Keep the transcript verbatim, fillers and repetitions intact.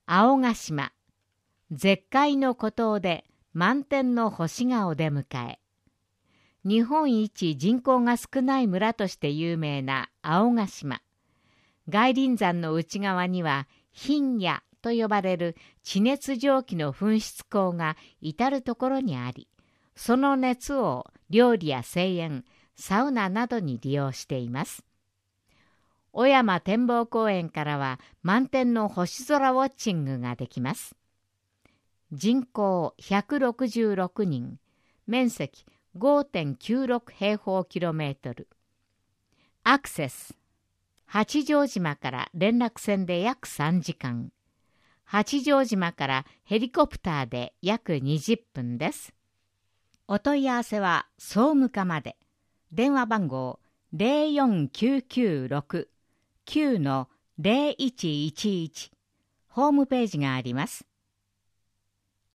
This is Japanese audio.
青ヶ島、絶海の孤島で満天の星がお出迎え。日本一人口が少ない村として有名な青ヶ島。外輪山の内側には貧野と呼ばれる地熱蒸気の噴出口が至るところにあり、その熱を料理や製塩、サウナなどに利用しています。小山展望公園からは満天の星空ウォッチングができます。人口ひゃくろくじゅうろくにん、面積 ごてんきゅうろく 平方キロメートル。アクセス、八丈島から連絡船で約さんじかん、八丈島からヘリコプターで約にじゅっぷんです。お問い合わせは総務課まで。電話番号 ゼロよんきゅうきゅうろく きゅうのゼロいちいちいち。ホームページがあります。